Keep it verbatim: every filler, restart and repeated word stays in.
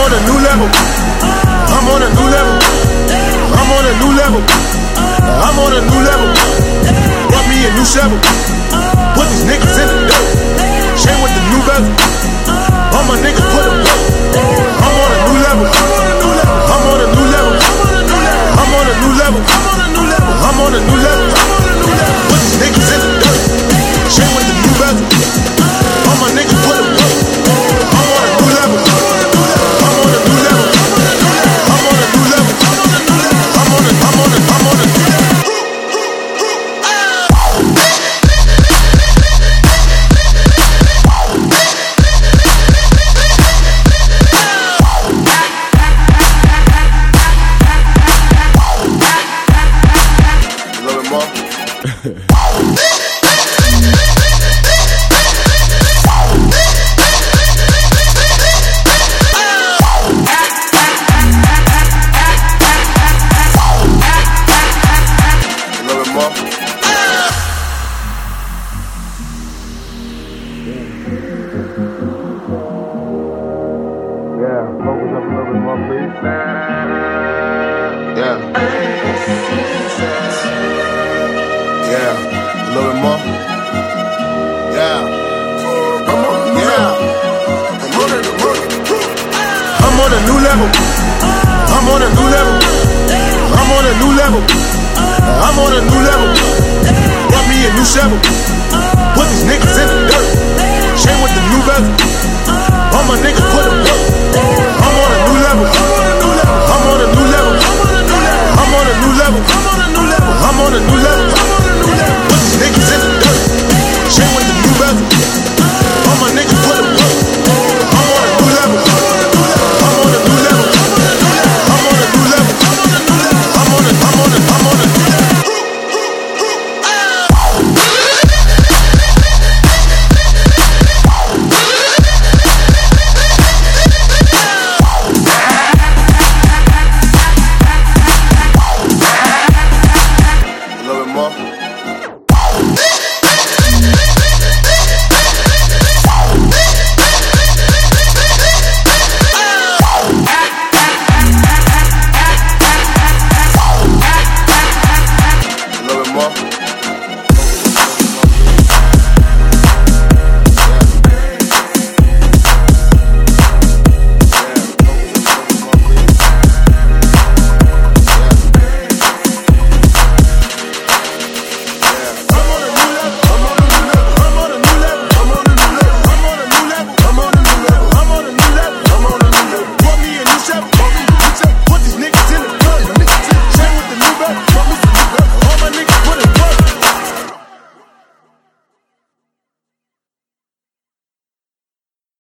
on a new level. I'm on a new level. I'm on a new level. I'm on a new level. Bought me a new shovel. Put these niggas in the dirt. Chain with the new bezel. All my niggas put them up. I'm on a new level. I'm on a new level. I'm on a new level. I'm on a new level. Put these niggas in the dirt. Chain with the new bezel. All my niggas put them up. I'm on a new level. I'm on a new level. I'm on a new level. I'm on a, I'm on a, I'm on a. Put these niggas in the dirt. Chain with the new bezel. All my niggas put them up.